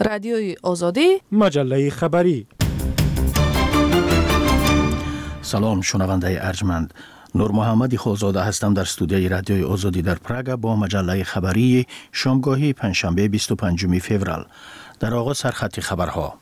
رادیوی آزادی، مجله خبری. سلام شنونده ارجمند. نور محمد خوزاده هستم در استودیوی رادیوی آزادی در پراگ با مجله خبری شامگاهی پنجشنبه 25 فوریه. در آغاز سرخط خبرها.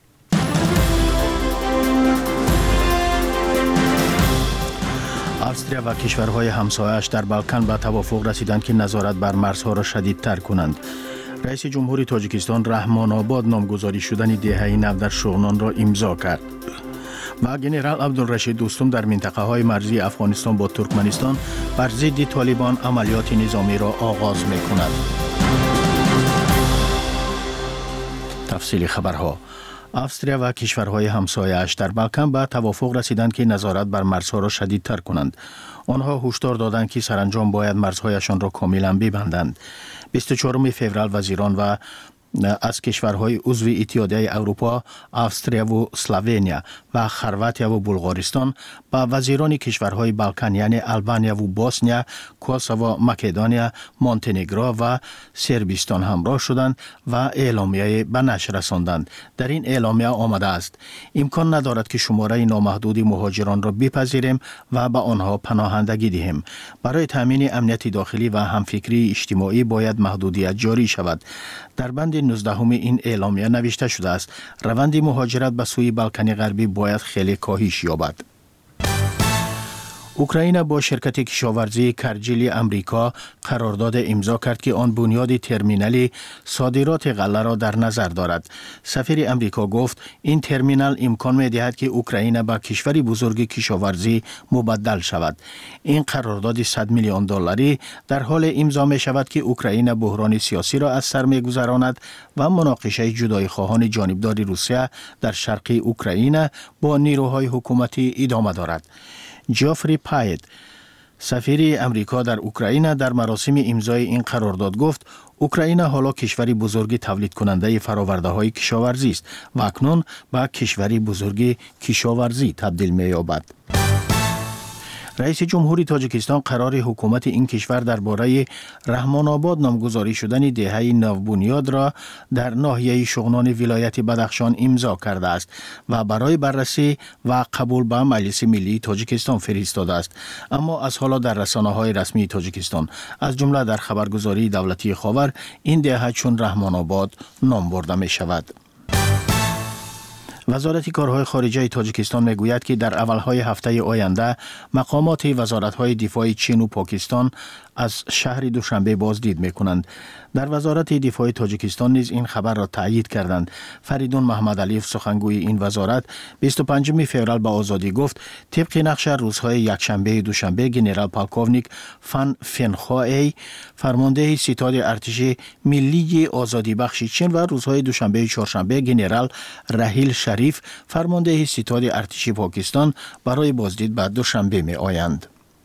استرالیا و کشورهای همسایه‌اش در بالکان به توافق رسیدند که نظارت بر مرزها را شدیدتر کنند. رئیس جمهوری تاجیکستان رحمان آباد نامگذاری شدن دهه 90 در شغنان را امضا کرد. و جنرال عبدالرشید دوستم در منطقه های مرزی افغانستان با ترکمنستان بر ضد طالبان عملیات نظامی را آغاز می کند. تفصیل خبرها. استرالیا و کشورهای همسایه‌اش در بالکان به توافق رسیدند که نظارت بر مرزها را شدیدتر کنند. آنها هشدار دادند که سرانجام باید مرزهایشان را کاملا ببندند. 24 فوریه وزیران و از کشورهای عضو اتحادیه اروپا، استرالیا و اسلوونیا و خرواتیا و بلغارستان با وزیران کشورهای بالکان یعنی آلبانیا و بوسنیا، کوسوو، مکدونیا، مونتنگرو و سربستان همراه شدند و اعلامیه به نشر رساندند. در این اعلامیه آمده است: امکان ندارد که شماره نامحدود مهاجران را بپذیریم و به آنها پناهندگی دهیم. برای تامین امنیت داخلی و همفکری اجتماعی باید محدودیت جاری شود. در بند 19 این اعلامیه نوشته شده است: روند مهاجرت به سوی بالکان غربی باید خیلی کاهش یابد. اوکراین با شرکت کشاورزی کرجیل امریکا قرارداد امضا کرد که آن بنیاد ترمینال صادرات غله را در نظر دارد. سفیر امریکا گفت این ترمینال امکان می دهد که اوکراین به کشوری بزرگ کشاورزی مبدل شود. این قرارداد 100 میلیون دلاری در حال امضا می شود که اوکراین بحران سیاسی را از سر می گذراند و مناقشه جدایی خواهان جانبدار روسیه در شرق اوکراین با نیروهای حکومتی ادامه دارد. جافری پایت، سفیر امریکا در اوکراین، در مراسم امضای این قرارداد گفت اوکراین حالا کشوری بزرگ تولید کننده فراورده های کشاورزی است و اکنون به کشوری بزرگ کشاورزی تبدیل می یابد. رئیس جمهوری تاجیکستان قرار حکومت این کشور درباره رحمان آباد نامگذاری شدن دهه نوبنیاد را در ناحیه شغنان ولایت بدخشان امضا کرده است و برای بررسی و قبول به مجلس ملی تاجیکستان فرستاده است. اما از حالا در رسانه‌های رسمی تاجیکستان از جمله در خبرگزاری دولتی خاور این دهه چون رحمان آباد نام برده می شود. وزارت کارهای خارجه تاجیکستان میگوید که در اولهای هفته آینده مقامات وزارت‌های دفاع چین و پاکستان از شهر دوشنبه بازدید می‌کنند. در وزارت دفاع تاجیکستان نیز این خبر را تایید کردند. فریدون محمد علیف سخنگوی این وزارت 25 فوریه به آزادی گفت طبق نقشه روزهای یکشنبه دوشنبه جنرال پالکوونیک فان فنخوای فرمانده ستاد ارتش ملی آزادی بخش چین و روزهای دوشنبه چهارشنبه جنرال رحیل شریف فرمانده ستاد ارتش پاکستان برای بازدید به دوشنبه می آیند.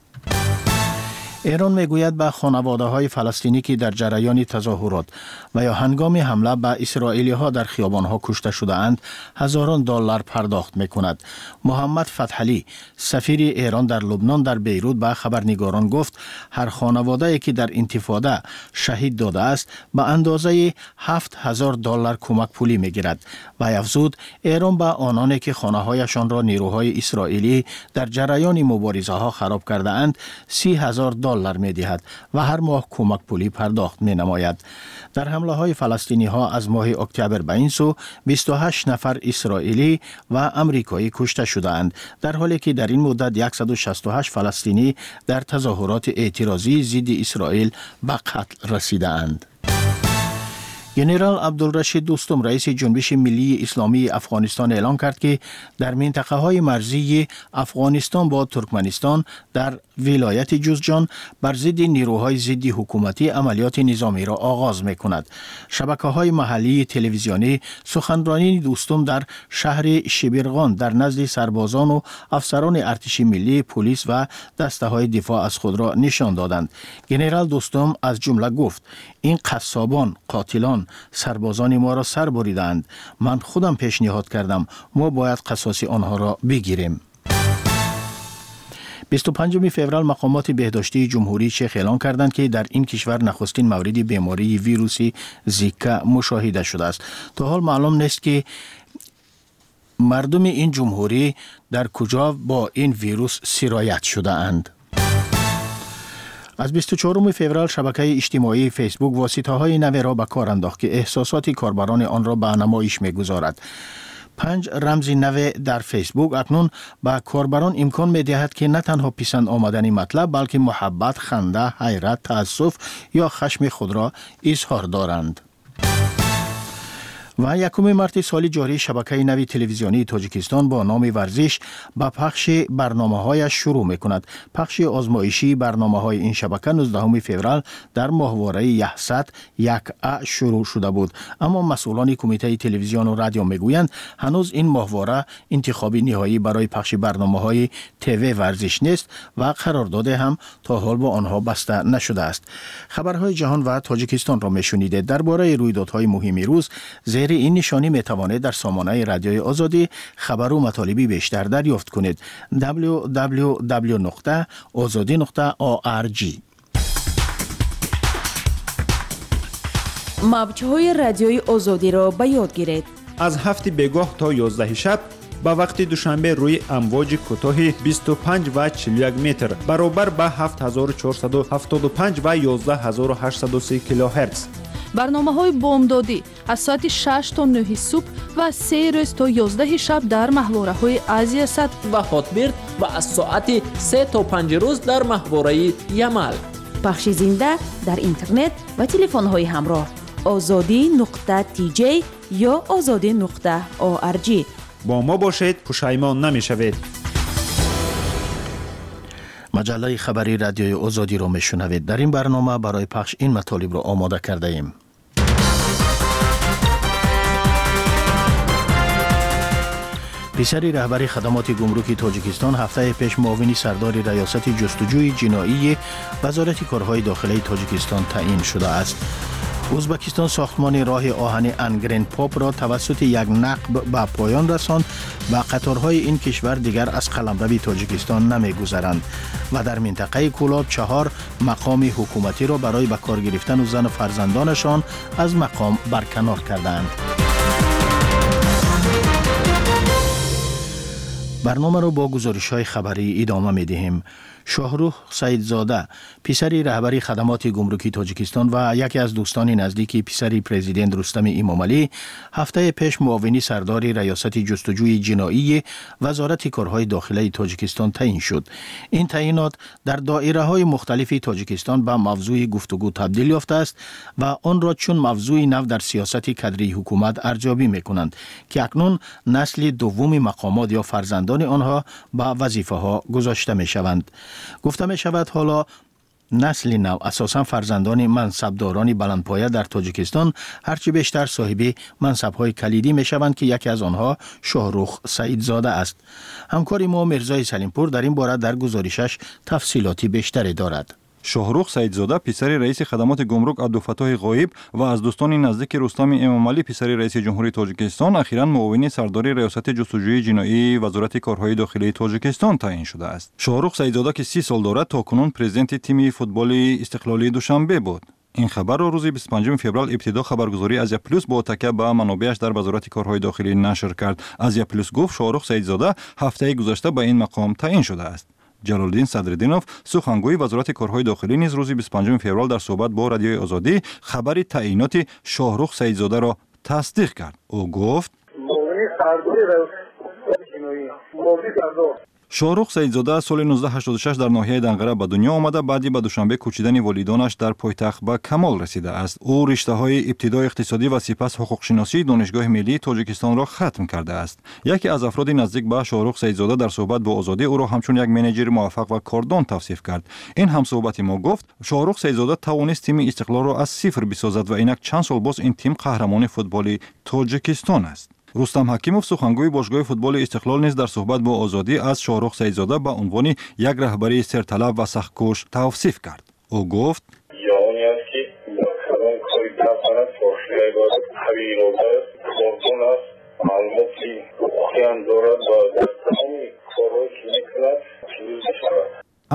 ایران میگوید به خانواده های فلسطینی که در جریان تظاهرات و یا هنگام حمله به اسرائیلی ها در خیابان ها کشته شده اند هزاران دلار پرداخت میکند. محمد فتحعلی سفیر ایران در لبنان در بیروت به خبرنگاران گفت هر خانواده که در انتفاضه شهید داده است به اندازه 7000 دلار کمک پولی میگیرد و افزود ایران به آنانی که خانه هایشان را نیروهای اسرائیلی در جریان مبارزه ها خراب کرده اند 30,000 دلار می دهد و هر ماه کمک پولی پرداخت می نماید. در حمله های فلسطینی ها از ماه اکتبر به این سو 28 نفر اسرائیلی و امریکایی کشته شده اند، در حالی که در این مدت 168 فلسطینی در تظاهرات اعتراضی ضد اسرائیل به قتل رسیده اند. جنرال عبدالرشید دوستم رئیس جنبش ملی اسلامی افغانستان اعلام کرد که در منطقه های مرزی افغانستان با ترکمنستان در ولایت جوزجان بر ضد نیروهای ضد حکومتی عملیات نظامی را آغاز می کند. شبکه های محلی تلویزیونی سخنرانی دوستم در شهر شبرغان در نزد سربازان و افسران ارتش ملی، پلیس و دسته های دفاع از خود را نشان دادند. جنرال دوستم از جمله گفت این قصابان، قاتلان سربازان ما را سر بریدند. من خودم پیشنهاد کردم ما باید قصاص آنها را بگیریم. 25 فوریه مقامات بهداشتی جمهوری چک اعلام کردند که در این کشور نخستین مورد بیماری ویروسی زیکا مشاهده شده است. تا حال معلوم نیست که مردم این جمهوری در کجا با این ویروس سرایت شده اند. از 24 فوریه شبکه اجتماعی فیسبوک واسطه‌های نوی را به کار انداخت که احساسات کاربران آن را به نمایش می‌گذارد. 5 رمز نوی در فیسبوک اکنون به کاربران امکان می‌دهد که نه تنها پسند آمدن مطلب بلکه محبت، خنده، حیرت، تأسف یا خشم خود را اظهار دارند. و 1 مارس سال جاری شبکه نوی تلویزیونی تاجیکستان با نام ورزش با پخش برنامه‌هایش شروع می‌کند. پخش آزمایشی برنامه‌های این شبکه 19 فوریه در ماهواره یحصد 1A شروع شده بود، اما مسئولان کمیته تلویزیون و رادیو میگویند هنوز این ماهواره انتخابی نهایی برای پخش برنامه‌های تیوی ورزش نیست و قرارداد هم تا حال با آنها بسته نشده است. خبرهای جهان و تاجیکستان را میشنیدید. درباره رویدادهای مهم روز زیر این نشانی میتوانید در سامانه رادیوی آزادی خبر و مطالبی بیشتر دریافت کنید. www.azadi.org. موج‌های رادیوی آزادی را به یاد گیرید. از 7 بگاه تا 11 شب با وقت دوشنبه روی امواج کوتاه 25 و 41 متر برابر با 7475 و 11830 کیلوهرتز. برنامه‌های بامدادی از ساعت 6 تا 9 صبح و 3 روز تا 11 شب در ماهواره‌های آسیا صد و هاتبرد و از ساعت 3 تا 5 روز در ماهواره یمل. پخش زنده در اینترنت و تلفن‌های همراه azadi.tj یا azadi.org. با ما باشید، پشیمان نمی‌شوید. مجله خبری رادیوی آزادی را میشنوید. در این برنامه برای پخش این مطالب را آماده کرده ایم. پسری رهبری خدمات گمرکی تاجیکستان هفته پیش معاون سردار ریاست جستجوی جنایی وزارت کارهای داخلی تاجیکستان تعیین شده است. ازبکستان ساختمان راه آهن انگرین پاپ را توسط یک نقب به پایان رساند و قطارهای این کشور دیگر از قلمرو تاجیکستان نمی‌گذرند و در منطقه کولاب 4 مقام حکومتی را برای به کار گرفتن زن و فرزندانشان از مقام برکنار کردند. برنامه را با گزارش‌های خبری ادامه می‌دهیم. شاهروخ سیدزاده پسری رهبری خدمات گمرکی تاجیکستان و یکی از دوستان نزدیکی پسری پرزیدنت رستم امامعلی هفته پیش معاون سردار ریاست جستجوی جنایی وزارت کارهای داخلی تاجیکستان تعیین شد. این تعیینات در دایره‌های مختلف تاجیکستان به موضوع گفتگو تبدیل یافته است و آن را چون موضوع نو در سیاست کادری حکومت ارزیابی می‌کنند که اکنون نسل دوم مقامات یا فرزندان آنها به وظیفه‌ها گذاشته می‌شوند. گفته می شود حالا نسل نو اساساً فرزندان منصبداران بلندپایه در تاجیکستان هرچی بیشتر صاحب منصب‌های کلیدی می شوند که یکی از آنها شاهروخ سیدزاده است. همکار ما مرزای سلیمپور در این باره در گزارشش تفصیلاتی بیشتری دارد. شاهروخ سیدزاده پسر رئیس خدمات گمرک عبدالفتاح غایب و از دوستان نزدیک رستم امامعلی پسر رئیس جمهوری تاجیکستان اخیراً معاون سردار ریاست جستجوی جنایی وزارت کارهای داخلی تاجیکستان تعیین شده است. شاهروخ سیدزاده که 30 سال دارد تاکنون پرزیدنت تیم فوتبال استقلالی دوشنبه بود. این خبر را روز 25 فوریه ابتدا خبرگزاری آزیا پلوس با تکیه به منابعش در وزارت کارهای داخلی نشر کرد. آزیا پلوس گفت شاهروخ سیدزاده هفته گذشته به این مقام تعیین شده است. جلال‌الدین صدرالدینов سخنگوی وزارت کارهای داخلی نیز روز 25 فوریه در صحبت با رادیوی آزادی خبر تعیینات شاهروخ سیدزاده را تصدیق کرد. او گفت شاهروخ سیدزاده سال 1986 در ناحیه دنقره به دنیا آمده بعدی به دوشنبه کوچیدن والدانش در پایتخت به کمال رسیده است. او رشته‌های ابتدای اقتصادی و سپس حقوق شناسی دانشگاه ملی تاجیکستان را ختم کرده است. یکی از افراد نزدیک به شاهروخ سیدزاده در صحبت با آزادی او را همچون یک منیجر موفق و کاردان توصیف کرد. این همصحبت ما گفت شاهروخ سیدزاده توانست تیم استقلال را از صفر بسازد و اینک چند سال باز این تیم قهرمان فوتبال تاجیکستان است. رستم حکیموف سخنگوی باشگاه فوتبال استقلال نیز در صحبت با آزادی از شاهروخ سیدزاده به عنوان یک رهبری سرطلب و سخت‌کوش توصیف کرد. او گفت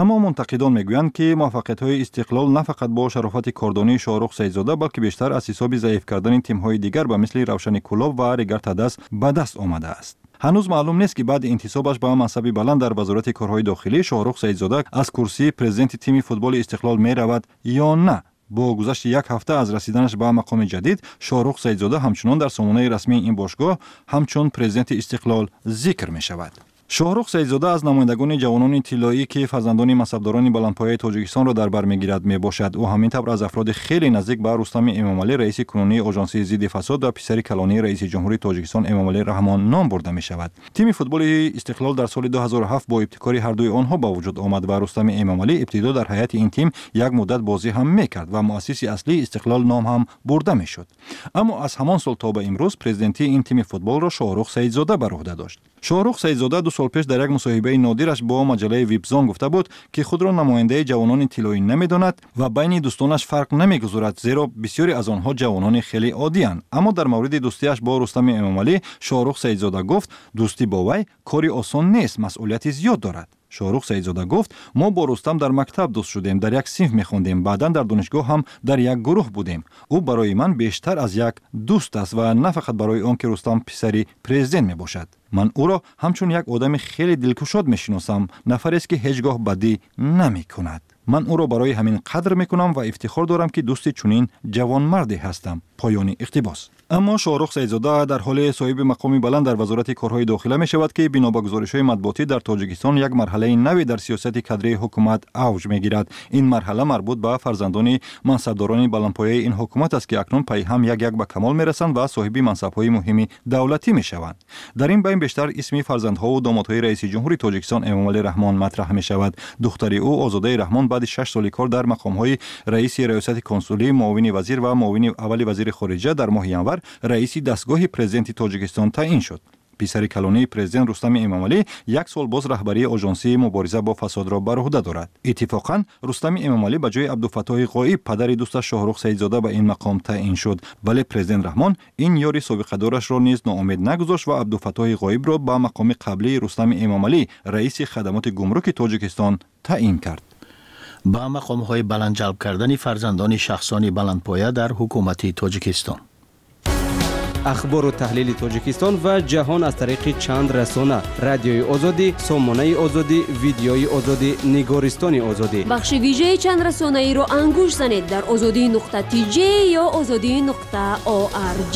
اما منتقدان میگویند که موفقیت‌های استقلال نه فقط با شرافت کاردانی شاهرخ سیدزاده بلکه بیشتر از حساب ضعیف کردن تیم‌های دیگر به مثل روشن کلوب و ریگارتاداس به دست آمده است. هنوز معلوم نیست که بعد انتصابش به منصب بلند در وزارت کارهای داخلی شاهرخ سیدزاده از کرسی پرزیدنت تیم فوتبال استقلال می رود یا نه. با گذشت یک هفته از رسیدنش به مقام جدید، شاهرخ سیدزاده همچنان در سامانه رسمی این باشگاه همچون پرزیدنت استقلال ذکر می شود. شاهرخ سیدزاده از نمایندگان جوانان طلایی که فرزندان منصبداران بلندپایه تاجیکستان را در بر میگیرد میباشد و همینطور از افراد خیلی نزدیک به رستم امامعلی رئیس کنونی آژانس ضد فساد و پسر کلانی رئیس جمهوری تاجیکستان امامعلی رحمان نام برده می شود. تیم فوتبال استقلال در سال 2007 با ابتکار هر دوی آنها با وجود آمد و رستم امامعلی ابتدا در هیئت این تیم یک مدت بازی هم میکرد و مؤسس اصلی استقلال نام هم برده میشد. اما از همان سال تا به امروز پرزیدنتی این تیم فوتبال را شاهرخ سیدزاده بر عهده داشت. شاهرخ سیدزاده 2 سال پیش در یک مصاحبه نادرش با مجله ویبزان گفته بود که خود را نماینده جوانان طلایی نمیداند و بین دوستانش فرق نمیگذارد، زیرا بسیاری از آنها جوانان خیلی عادی اند. اما در مورد دوستیش با رستم امامعلی شاهرخ سیدزاده گفت دوستی با وی کاری آسان نیست، مسئولیت زیاد دارد. شاهرخ سیدزاده گفت ما با رستم در مکتب دوست شدیم، در یک صنف می‌خواندیم، بعداً در دانشگاه هم در یک گروه بودیم. او برای من بیشتر از یک دوست است و نه فقط برای آن که رستم پسری پرزیدنت میباشد. من او را همچون یک آدم خیلی دلکشاد میشناسم، نفری است که هیچگاه بدی نمیکند. من او را برای همین قدر میکنم و افتخار دارم که دوست چنین جوانمردی هستم. پایان اقتباس. اما شاهرخ سیدزاده در حال صاحب مقامی بلند در وزارت کارهای داخله می شود که بنا به گزارش‌های مطبوعاتی در تاجیکستان یک مرحله نوی در سیاست کادری حکومت اوج میگیرد. این مرحله مربوط به فرزندان منصبداران بلندپایه این حکومت است که اکنون پی هم یک به کمال میرسند و صاحب منصب‌های مهم دولتی میشوند. در این بین بیشتر اسم فرزندها و دامادهای رئیس جمهوری تاجیکستان امامعلی رحمان مطرح می شود. دختر او آزاده رحمان بعد 6 سال کار در مقام‌های رئیس ریاست کنسولی، معاون وزیر و معاون اول وزیر خارجه در ماه ینور رئیس دستگاه پرزیدنت تاجیکستان تعیین شد. پسر کلانی پرزیدنت رستم امامعلی 1 سال باز رهبری آژانسی مبارزه با فساد را بر عهده دارد. اتفاقا رستم امامعلی به جای عبدالفتاح غایب پدر دوستش شاهرخ سیدزاده به این مقام تعیین شد، ولی پرزیدنت رحمان این یاری سابقه دارش را نیز ناامید نگذاشت و عبدالفتاح غایب را به مقام قبلی رستم امامعلی رئیس خدمات گمرک تاجیکستان تعیین کرد. با مقام‌های بلند جلب کردن فرزندان شخصانی بلندپایه در حکومت تاجیکستان. اخبار و تحلیل تاجیکستان و جهان از طریق چند رسانه: رادیوی آزادی، سامانه آزادی، ویدیوی آزادی، نگارستان آزادی. بخش ویژه چند رسانه ای رو انگوش زنید در azadi.tj یا azadi.org.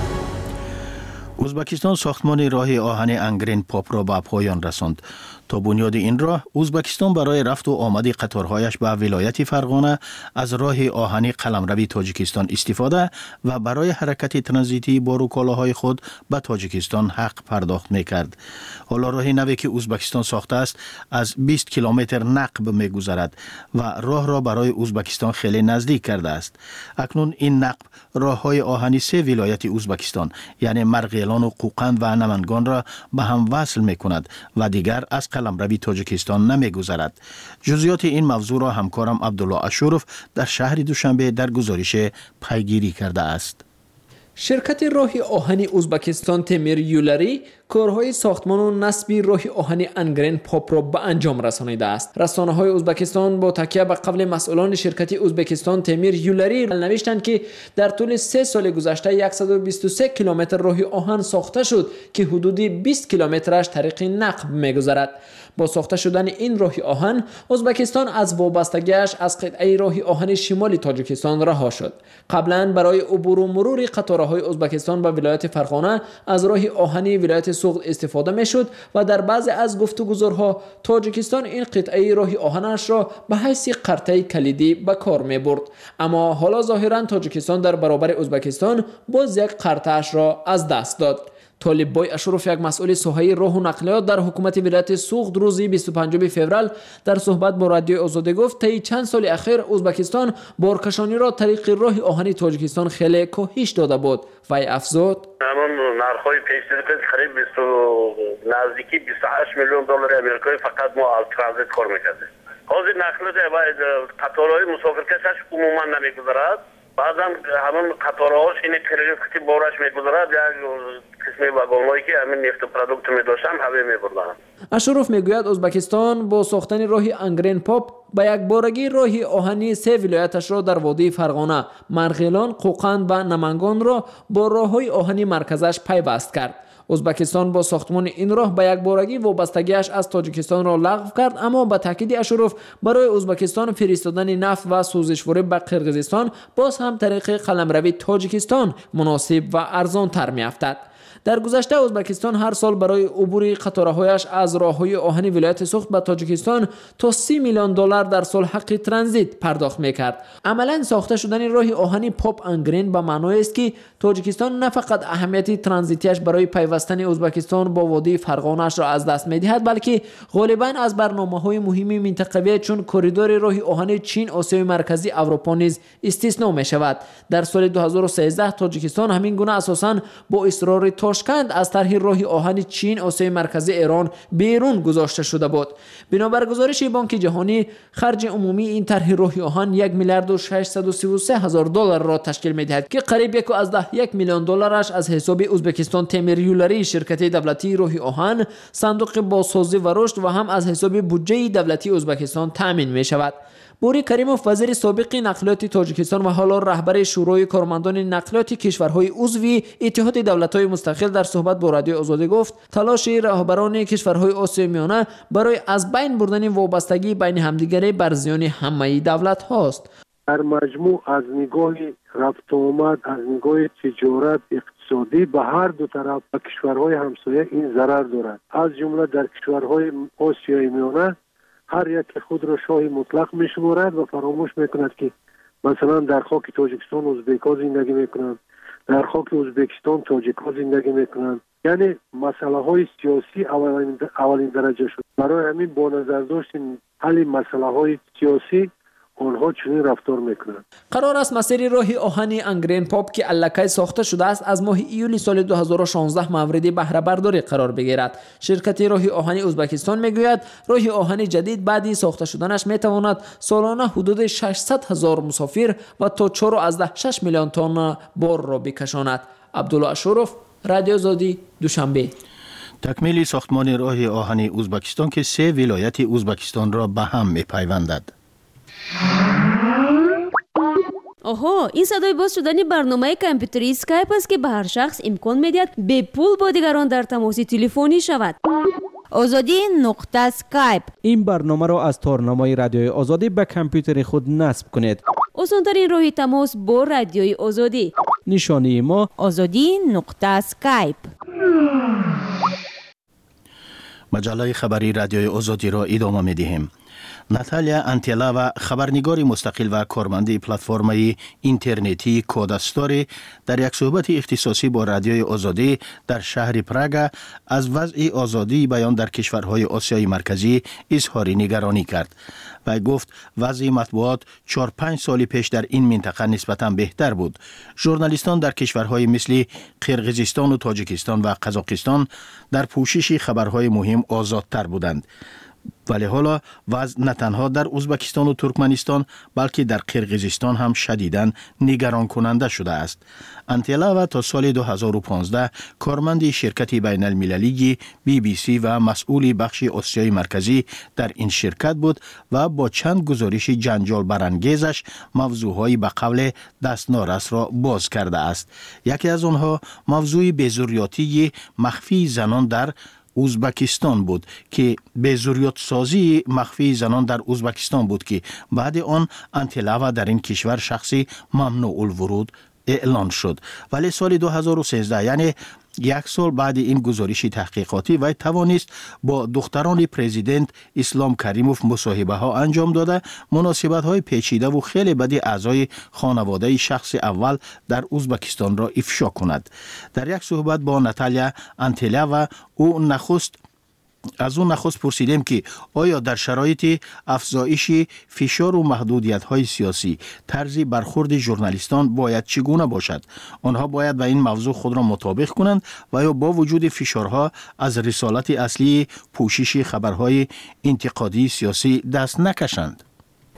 ازبکستان ساختمان راه آهن انگرین پاپ را به پایان رساند. تا بنیاد این راه، ازبکستان برای رفت و آمد قطارهایش به ولایت فرغانه از راه آهن قلمروی تاجیکستان استفاده و برای حرکت ترانزیتی بار و کالاهای خود به تاجیکستان حق پرداخت می‌کرد. حالا راه نوی که ازبکستان ساخته است از 20 کیلومتر نقب می‌گذرد و راه را برای ازبکستان خیلی نزدیک کرده است. اکنون این نقب راه‌های آهنی 3 ولایت ازبکستان یعنی مرغیلان و قوقند و نمنگان را به هم وصل می‌کند و دیگر از قلمروی تاجیکستان نمی‌گذرد. جزئیات این موضوع را همکارم عبدالله اشورف در شهر دوشنبه در گزارش پیگیری کرده است. شرکت راه آهن ازبکستان تمیر یولری کارهای ساختمان و نصب راه آهن انگرین پاپ را به انجام رسانیده است. رسانه‌های ازبکستان با تکیه به قول مسئولان شرکت ازبکستان تمیر یولری نوشتند که در طول 3 سال گذشته 123 کیلومتر راه آهن ساخته شد که حدود 20 کیلومترش طریق نقب می‌گذرد. با ساخته شدن این راه آهن، ازبکستان از وابستگیش از قطعه راه آهن شمالی تاجیکستان رها شد. قبلا برای عبور و مرور قطارهای ازبکستان به ولایت فرغانه از راه آهنی ولایت سوغد استفاده میشد و در بعضی از گفتگوزارها تاجیکستان این قطعه راه آهنش را به حیث قرطه کلیدی به کار می برد. اما حالا ظاهرا تاجیکستان در برابر ازبکستان باز یک قرطه‌اش را از دست داد. طالب بای اشرف، یک مسئول ساحه راه و نقلیات در حکومت ولایت سوغد، روز 25 فوریه در صحبت با رادیو آزادی گفت طی چند سال اخیر ازبکستان بارکشانی را طریق راه آهنی تاجیکستان خیلی کاهش داده بود. وی افزود: همون نرخ‌های پیش‌نهاد قریب نزدیکی 28 میلیون دلار آمریکایی فقط ما از ترانزیت کار می‌کردیم. حاضر نقلیات و قطارهای مسافرکشش عموما نمی‌گذرد. بعضا همون قطارهاش این تریلیفتی بارش میگذارد یک قسمی واگن‌هایی که همین نفت پروداکت می‌داشتن همه می‌بردن. اشرف میگوید ازبکستان با ساختن راه انگرین پاپ به یک بارگی راه آهنی سه ولایتش را در وادی فرغانه، مرغیلان، قوقند و نمنگان را با راه‌های آهنی مرکزش پیوست کرد. ازبکستان با ساختمان این راه به یک بارگی وابستگیش از تاجیکستان را لغو کرد، اما به تاکید اشرف برای ازبکستان فرستادن نفت و سوزشواره به قرقیزستان باز هم طریق قلمروی تاجیکستان مناسب و ارزان تر می‌افتد. در گذشته ازبکستان هر سال برای عبور قطارهایش از راههای آهنی ولایت سوخت به تاجیکستان تا 30 میلیون دلار در سال حق ترانزیت پرداخت میکرد. عملا ساخته شدن راه آهنی پاپ انگرین به معنای است که تاجیکستان نه فقط اهمیت ترانزیتیش برای پیوستن ازبکستان با وادی فرغانه‌اش را از دست میدهد، بلکه غالبا از برنامه‌های مهم منطقوی چون کریدور راه آهنی چین آسیای مرکزی اروپا نیز استثنا میشود. در سال 2013 تاجیکستان همین گونه اساساً با اصرار تاشکند از طرح راه آهن چین آسیای مرکزی ایران بیرون گذاشته شده بود. بنابر گزارش بانک جهانی خرج عمومی این طرح راه آهن 1 میلیارد و 633 هزار دلار را تشکیل می‌دهد که قریب 1 میلیون دلارش از حساب ازبکستان تیمیر یولری شرکت دولتی راه آهن، صندوق بازسازی و رشد و هم از حساب بودجه دولتی ازبکستان تامین می‌شود. بوری کریموف وزیر سابق نقلیات تاجیکستان و حالا رهبر شورای کارمندان نقلیات کشورهای عضو اتحاد دولت‌های مستقل در صحبت با رادیو آزادی گفت تلاش رهبران کشورهای آسیای میانه برای از بین بردن وابستگی بین همدیگر بر زیان همه دولت‌هاست. در مجموع از نگاه رفت و آمد، از نگاه تجارت، اقتصادی به هر دو طرف و کشورهای همسایه این ضرر دارد. از جمله در کشورهای آسیای میانه هر یک خود را شاه مطلق میشمارد و فراموش میکند که مثلا در خاک تاجیکستان ازبک‌ها زندگی میکنند، در خاک ازبکستان تاجیک‌ها زندگی میکنند. یعنی مسئله های سیاسی اولین درجه شد. برای همین با نظر داشتن حل مسئله های سیاسی آنها چنین رفتار میکنند. قرار است مسیر راه آهنی انگرین پاپ که الکی ساخته شده است از ماه ایولی سال 2016 مورد بهره برداری قرار بگیرد. شرکت راه آهنی ازبکستان میگوید راه آهنی جدید بعدی ساخته شدنش میتواند سالانه حدود 600 هزار مسافر و تا 4.6 میلیون تن بار را بکشاند. عبدالله اشرف، رادیو آزادی، دوشنبه. تکمیل ساختمان راه آهنی ازبکستان که 3 ولایت ازبکستان را به هم میپیوندد. آها، این صدای باز شدن برنامه کامپیوتری اسکایپ است که به هر شخص امکان میدهد به پول با دیگران در تماس تلفنی شود. آزادی نقطه اسکایپ. این برنامه را از تارنمای رادیوی آزادی به کامپیوتر خود نصب کنید. آسان‌ترین راه تماس با رادیوی آزادی. نشانی ما آزادی نقطه اسکایپ. مجله خبری رادیوی آزادی را ادامه می‌دهیم. ناتالیا انتلوا خبرنگار مستقل و کارمند پلتفرم اینترنتی کوداستوری در یک صحبت اختصاصی با رادیوی آزادی در شهر پراگ از وضع آزادی بیان در کشورهای آسیای مرکزی اظهار نگرانی کرد و گفت وضع مطبوعات 4-5 سال پیش در این منطقه نسبتاً بهتر بود. ژورنالیستان در کشورهای مثل قرقیزستان و تاجیکستان و قزاقستان در پوشش خبرهای مهم آزادتر بودند. ولی حالا وضع نه تنها در ازبکستان و ترکمنستان بلکه در قرقیزستان هم شدیداً نگران کننده شده است. انتلوا تا سال 2015 کارمند شرکت بین المللی BBC و مسئول بخش آسیای مرکزی در این شرکت بود و با چند گزارش جنجال برانگیزش موضوعهای به قول دست نارس را باز کرده است. یکی از آنها موضوع بی‌ضروریاتی مخفی زنان در ازبکستان بود که بی‌ضروریات سازی مخفی زنان در ازبکستان بود که بعد آن انتلوا در این کشور شخصی ممنوع الورود اعلان شد. ولی سال 2013 یعنی 1 سال بعد این گزارش تحقیقاتی وی توانست با دختران پرزیدنت اسلام کریموف مصاحبه ها انجام داده مناسبت های پیچیده و خیلی بدی اعضای خانواده شخص اول در ازبکستان را افشا کند. در یک صحبت با ناتالیا انتلوا از اون نخست پرسیدیم که آیا در شرایط افزایش فشار و محدودیت‌های سیاسی طرز برخورد ژورنالیستان باید چگونه باشد؟ آنها باید به این موضوع خود را مطابق کنند و یا با وجود فشارها از رسالت اصلی پوشش خبرهای انتقادی سیاسی دست نکشند؟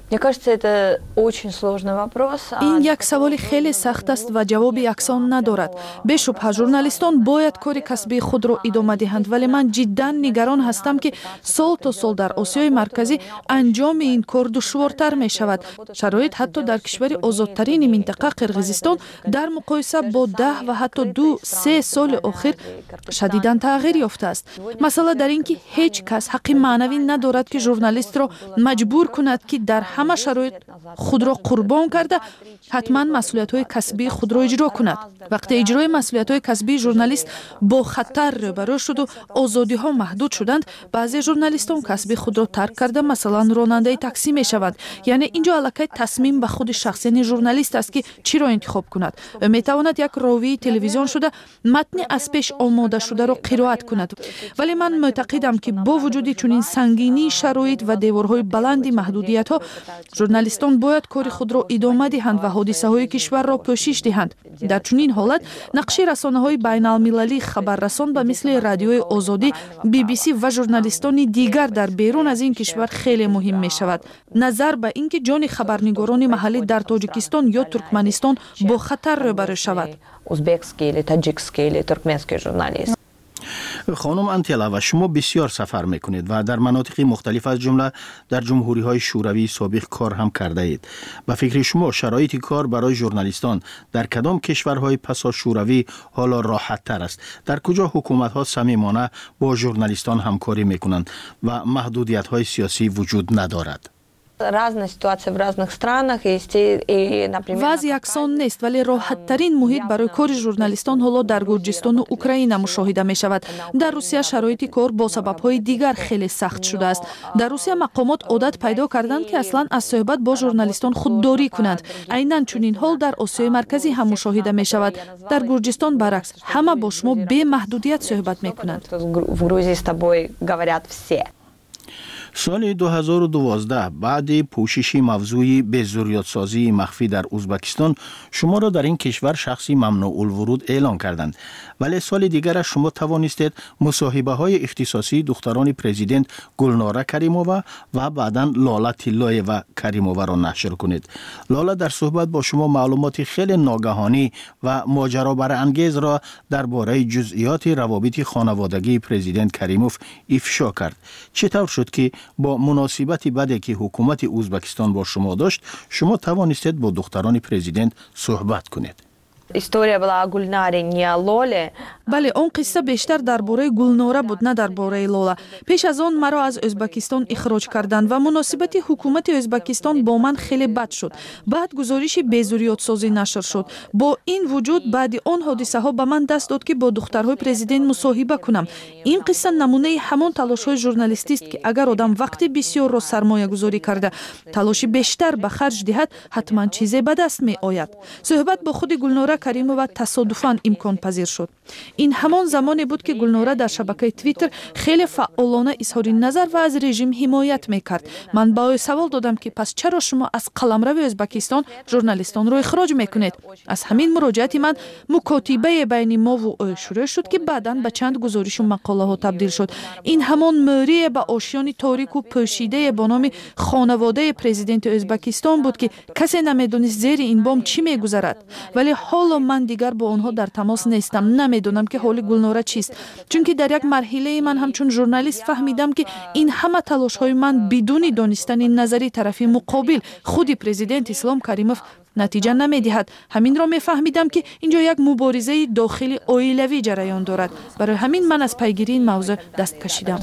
Мне кажется, это очень сложный вопрос. ин як саволи хеле сахт аст ва ҷавоби яксон надорад. Бешубҳа журналистон бояд кори касбии худро идома диҳанд, вале ман ҷиддан нигарон ҳастам ки сол то сол дар Осиёи марказӣ анҷоми ин кор душвортар мешавад. шароит ҳатто дар кишвари озодтарини минтақа Қирғизистон дар муқоиса бо 10 ва ҳатто 2-3 соли охир шадидан тағйир ёфтааст. масъала дар ин ки ҳеҷ кас ҳаққи маънавӣ надорад ки журналистро маҷбур кунад ки дар ҳама шароит худро қурбон карда ҳатман масъулиятҳои касбии худро иҷро кунад. вақте иҷрои масъулиятҳои касбии журналист бо хатар рӯбарӯ шуду озодиҳо маҳдуд шуданд, баъзе журналистон касби худро тарк карда масалан ронандаи таксӣ мешаванд. яъне инҷо аллакай тасмим ба худи шахс, яъне журналист аст ки чиро интихоб кунад. ӯ метавонад як ровии телевизион шуда матни аз пеш омодашударо қироат кунад. вале ман мӯътақидам ки бо вуҷуди чунин сангинии шароит ва деворҳои баланди маҳдудиятҳо журналистон бояд кори худро идома диҳанд ва ҳодисаҳои кишварро пӯшиш диҳанд. дар чунин ҳолат нақши расонаҳои байналмилалии хабаррасон ба мисли радиои озодӣ, BBC ва журналистони дигар дар берун аз ин кишвар хеле муҳим мешавад. назар ба ин ки ҷони хабарнигорони маҳаллӣ дар Тоҷикистон ё Туркманистон бо хатар рӯбарӯ шавад. Узбекский или таджикский или туркменский журналист. خانم انتیلوا، شما بسیار سفر میکنید و در مناطق مختلف از جمله در جمهوری‌های شوروی سابق کار هم کرده اید. به فکر شما شرایط کار برای ژورنالیستان در کدام کشورهای پسا شوروی حالا راحت تر است؟ در کجا حکومت‌ها صمیمانه با ژورنالیستان همکاری میکنند و محدودیت‌های سیاسی وجود ندارد؟ Разные ситуации в разных странах и, например, ваз яксон нест, вале роҳаттарин муҳит барои кори журналистон ҳоло дар Гурҷистону Украина мушоҳида мешавад. дар Русия шароити кор бо сабабҳои дигар хеле сахт шудааст. дар Русия мақомот одат пайдо карданд ки аслан аз суҳбат бо журналистон худдорӣ кунанд. айнан чунин ҳол дар Осиёи марказӣ ҳам мушоҳида мешавад. дар Гурҷистон баръакс, ҳама бо шумо бемаҳдудият суҳбат мекунанд. В Грузии с тобой говорят все. سال 2012 بعد پوشش موضوع بزوریت‌سازی مخفی در ازبکستان شما را در این کشور شخصی ممنوع الورود اعلان کردند، ولی سال دیگر شما توانستید مصاحبه‌های اختصاصی دختران پرزیدنت گلناره کریمووا و بعداً لاله طلایوا کریمووا را نشر کنید. لاله در صحبت با شما معلومات خیلی ناگهانی و ماجرابرانگیز را درباره جزئیات روابط خانوادگی پرزیدنت کریموف افشا کرد. چطور شد که با مناسبت بدی که حکومت ازبکستان با شما داشت، شما توانستید با دختران پرزیدنت صحبت کنید؟ История была о Гульнаре, не о Лоле. бале он қисса бештар дар бораи Гулнора буд, на дар бораи Лола. пеш аз он маро аз Ӯзбакистон ихроҷ карданд ва муносибати ҳукумати Ӯзбакистон бо ман хеле бад шуд. баъд гузориши безуриётсозӣ нашр шуд. бо ин вуҷуд баъди он ҳодисаҳо ба ман даст дод ки бо духтарҳои президент мусоҳиба кунам. ин қисса намунаи ҳамон талошҳои журналистист ки агар одам вақти бисёрро сармоягузорӣ карда талоши бештар ба харҷ диҳад, ҳатман чизе ба даст меояд. суҳбат бо худи Гулнора Каримова тасодуфан имкон пазир шуд. ин ҳамон замоне буд ки Гулнора дар шабакаи Твиттер хеле фаъолона изҳори назар ва аз режим ҳимоят мекард. ман ба ӯ савол додам ки пас чаро шумо аз қаламрави Ӯзбакистон журналистонро ихроҷ мекунед? аз ҳамин муроҷиати ман мукотибае байни мову ӯ шурӯъ шуд ки баъдан ба чанд гузоришу мақолаҳо табдил шуд. ин ҳамон мӯрие ба ошёни торику пӯшидае бо номи хонаводаи президенти Ӯзбакистон буд ки касе намедонист зери ин бом чӣ мегузарад. вале ҳоло ман дигар бо онҳо дар тамос нестам, намедонам ки ҳоли Гулнора чист. чунки дар як марҳилаи ман ҳамчун журналист фаҳмидам ки ин ҳама талошҳои ман бидуни донистани назари тарафи муқобил худи президент Ислом Каримов натиҷа намедиҳад. ҳаминро мефаҳмидам ки инҷо як муборизаи дохили оилавӣ ҷараён дорад. барои ҳамин ман аз пайгирии ин мавзӯъ даст кашидам.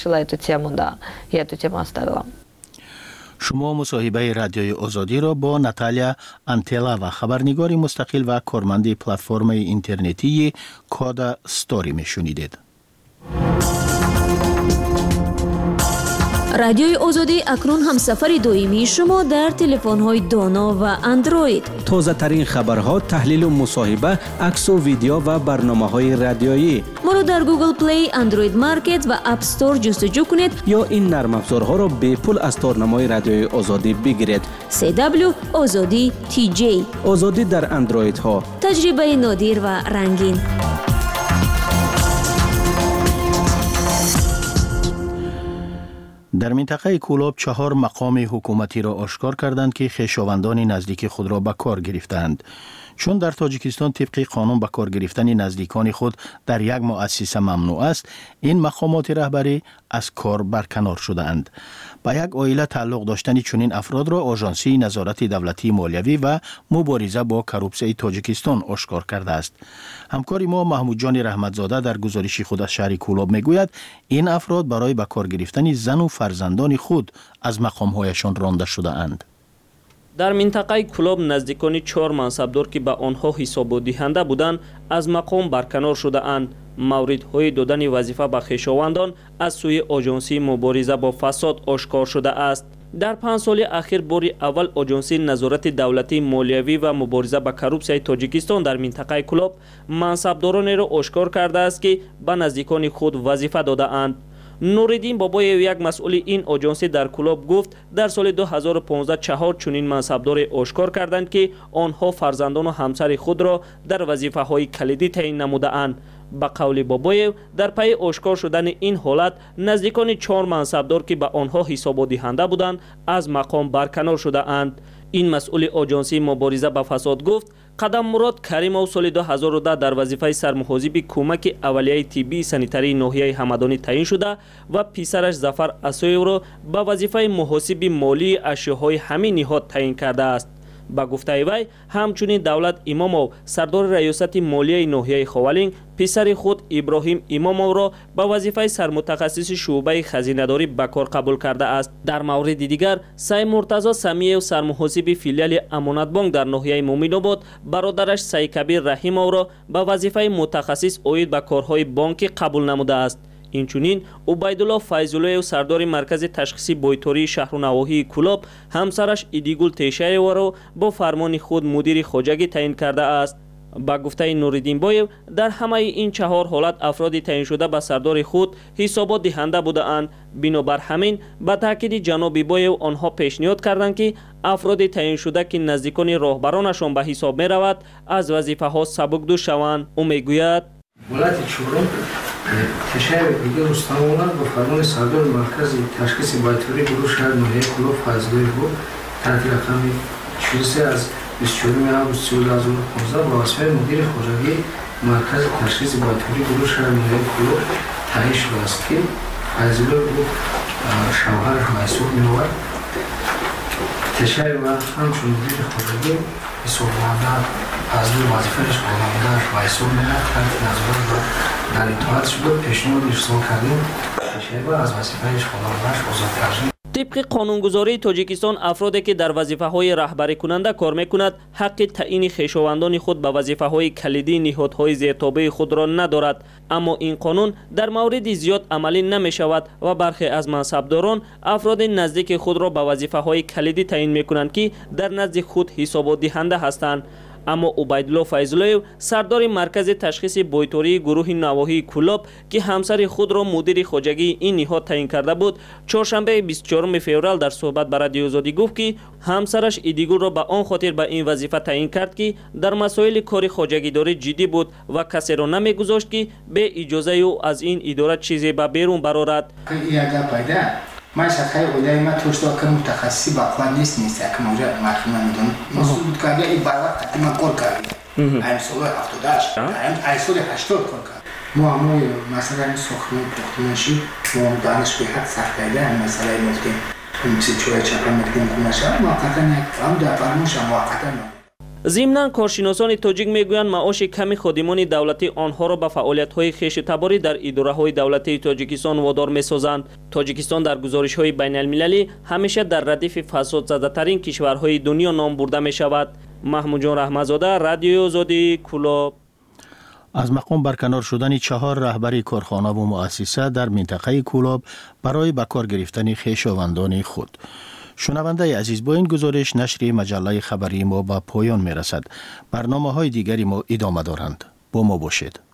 شما مصاحبه رادیوی آزادی را با ناتالیا انتیلوا، خبرنگار مستقل و کارمند پلتفرم اینترنتی کادا ستوری میشنیدید. رادیوی آزادی اکنون همسفر دائمی شما در تلفن‌های دانا و اندروید. تازه ترین خبرها، تحلیل و مصاحبه، عکس و ویدیو و برنامه‌های رادیویی. ما را در گوگل پلی، اندروید مارکت و اپ استور جستجو کنید یا این نرم افزارها را به پول از تارنمای رادیوی آزادی بگیرید. CW آزادی TJ. آزادی در اندروید ها. تجربه نادر و رنگین. در منطقه کولاب 4 مقام حکومتی را آشکار کردند که خویشاوندان نزدیک خود را به کار گرفتند. چون در تاجیکستان طبق قانون به کار گرفتن نزدیکان خود در یک مؤسسه ممنوع است، این مقامات رهبری از کار برکنار شده‌اند. به یک عائله تعلق داشتن چنین افراد را آژانسی نظارت دولتی مالیوی و مبارزه با کروپسیون تاجیکستان آشکار کرده است. همکار ما محمود جان رحمتزاده در گزارش خود از شهر کولاب میگوید این افراد برای به کار گرفتن زن و فرزندان خود از مقام‌هایشان رانده شده‌اند. در منطقه کولاب نزدیکان 4 منصبدار که به آنها حساب دهنده بودند از مقام برکنار شده اند. موردهای دادن وظیفه به خویشاوندان از سوی آژانسی مبارزه با فساد آشکار شده است. در 5 سال اخیر بار اول آژانسی نظارت دولتی مالیوی و مبارزه با کروپسیون تاجیکستان در منطقه کولاب منصبداران را آشکار کرده است که به نزدیکان خود وظیفه داده اند. نوردین بابایو یک مسئول این آژانسی در کولاب گفت در سال 2015 4 چنین منصبدار آشکار کردند که آنها فرزندان و همسر خود را در وظیفه‌های کلیدی تعیین نموده‌اند. به قول بابایو در پی آشکار شدن این حالت نزدیکان 4 منصبدار که به آنها حساب دهنده بودند از مقام برکنار شده اند. این مسئول آژانسی مبارزه با فساد گفت قدم مراد کریمov سال 2010 در وظیفه سرمحاسب کمک اولیه طبی سانیتری ناحیه همدانی تعیین شده و پسرش ظفر اسایو را به وظیفه محاسب مالی اشیاءهای همین نهاد تعیین کرده است. با گفته وی همچنین دولت امامov سردار ریاست مالیه ناحیه خاولینگ پسر خود ابراهیم امامov را به وظیفه سرمتخصص شعبه خزینه‌داری به کار قبول کرده است. در مورد دیگر سعی مرتضی سمیه و سرمحاسب فیلیال امانت بانک در ناحیه مومن‌آباد برادرش سعی کبیر رحیمov را به وظیفه متخصص اوید به کارهای بانکی قبول نموده است. اینچنین عبیدالله فیض‌الله سردار مرکز تشخیصی بویتوری شهر و نواحی کولاب همسرش ایدیگول تیشایو را با فرمان خود مدیر خواجگی تعیین کرده است. با گفته نوردین بایو در همه این 4 حالت افراد تعیین شده به سردار خود حسابات دهنده بودند. بنابر همین به تاکید جناب بایو آنها پیشنهاد کردند که افراد تعیین شده که نزدیکان راهبرانشان به حساب می رود از وظیفه ها سبکدوش شوند. او میگوید تشایع دیگر رستمانان با فرمان سردار مرکز تشخیص بایتوری گروه شهر ناحیه کولاب فیض‌الله بود تحت رقم 43 از 24 آگوست 2015 با وظیفه مدیر خواجگی مرکز تشخیص بایتوری گروه شهر ناحیه کولاب تعیین شده است که فیض‌الله بود شوهرش میسور می‌آورد. تشایع و همچون مدیر خواجگی حسابنامه از وظیفه‌اش بالامده‌اش میسور می‌آورد تحت نظارت و در اطاعت شد پیشنهاد ارسال کردیم تشایع از وظیفه‌اش بالامده‌اش آزاد کردیم. طبق قانونگذاری تاجیکستان افرادی که در وظیفه‌های رهبری کننده کار می‌کند حق تعیین خویشاوندان خود به وظیفه‌های کلیدی نهادهای زیرتابع خود را ندارد، اما این قانون در مورد زیاد عملی نمی‌شود و برخی از منصبداران افراد نزدیک خود را به وظیفه‌های کلیدی تعیین می‌کنند که در نزد خود حساب دهنده هستند. اما عبیدالله فیض‌الله سردار مرکز تشخیص بویتوری گروه نواحی کولاب که همسر خود را مدیر خواجگی این نهاد تعیین کرده بود چهارشنبه 24 فوریه در صحبت با رادیو آزادی گفت که همسرش ایدیگول را به آن خاطر به این وظیفه تعیین کرد که در مسائل کار خواجگیداری جدی بود و کسی را نمیگذاشت که به اجازه او از این اداره چیزی به بیرون برآورد. من شخصی خودم ما توشتا که متخصصی باقی نیست که موجود مرخوم میدونم مسئول بود که این باور قطعی ما کار کردیم این سال 78 این سال 80 کار کردیم ما همون مثلا این سخنی پختمانشی ما دانش به حد سخت کرده این مسئله مفتیم مثل چوره چپر مکتیم کنشه موقتا هم در فرموش موقتا ضمناً کارشناسان تاجیک میگویند معاش کمی خادمان دولتی آنها را به فعالیت‌های خویش تباری در اداره‌های دولتی تاجیکستان وادار می‌سازند. تاجیکستان در گزارش‌های بین‌المللی همیشه در ردیف فساد زده‌ترین کشورهای دنیا نام برده می‌شود. محمود جان رحمتزاده، رادیو آزادی، کولاب. از مقام برکنار شدن 4 رهبر کارخانه و مؤسسه در منطقه کولاب برای به کار گرفتن خویشاوندان خود. شنونده عزیز، با این گزارش نشر مجله خبری ما به پایان می رسد. برنامه های دیگری ما ادامه دارند. با ما باشید.